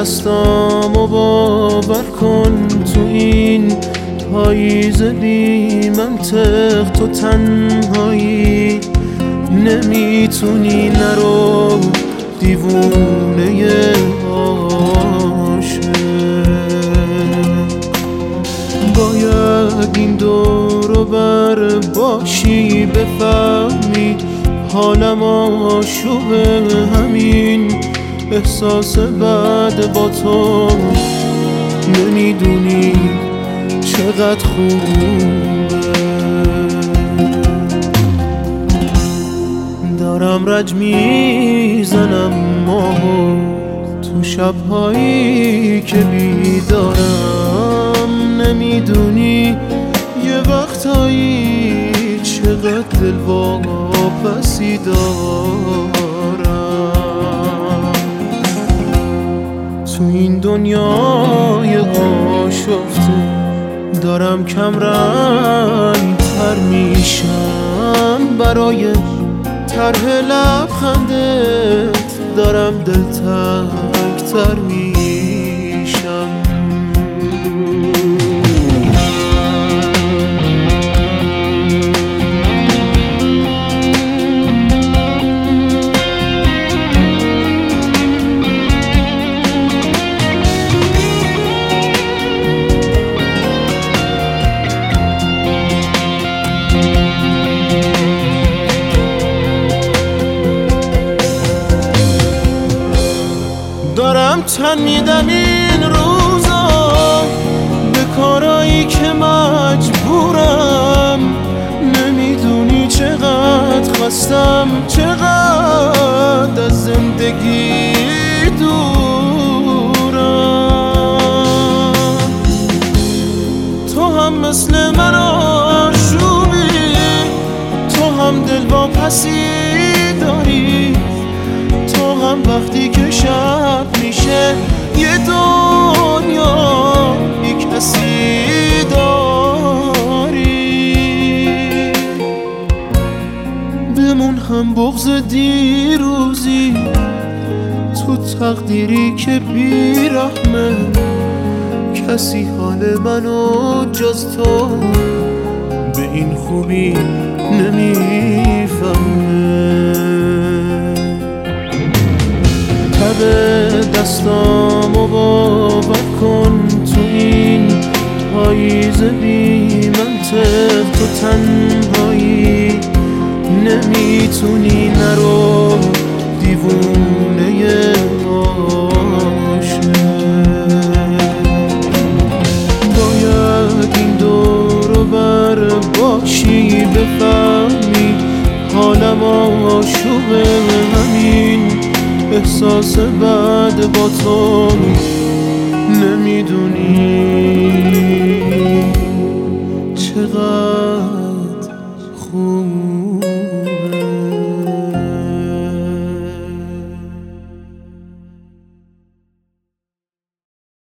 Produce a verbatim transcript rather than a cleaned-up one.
دستامو باور کن، تو این پاییز بی منطق تو تنهایی نمیتونی نرو دیوونه عاشق. باید این دور و بر باشی بفهمی حالم آشوب همین احساس بعد با تو، نمیدونی چقدر خوبه. دارم رج میزنم ماهو تو شبهایی که بیدارم، نمیدونی یه وقتایی چقدر دل واپسی دارم. تو این دنیای آشفته دارم کم رنگ تر میشم، برای طرح لبخندت دارم دل تنگ تر میشم. دارم تن میدم این روزا به کارایی که مجبورم، نمیدونی چقدر خستم، چقدر از زندگی دورم. تو هم مثل من آشوبی، تو هم دل واپسی داری، تو هم وقتی که شب میشه یه دنیا بی کسی داری. بمون هم بغض دیروزی تو تقدیری که بیرحمه، کسی حال منو جز تو به این خوبی نمیفهمه. تب دستامو باور کن، تو این پاییز بی منطق تو تنهایی نمیتونی نرو دیوونه عاشق. باید این دور و بر باشی بفهمی حالم آشوب همین احساس بعد با تو، نمیدونی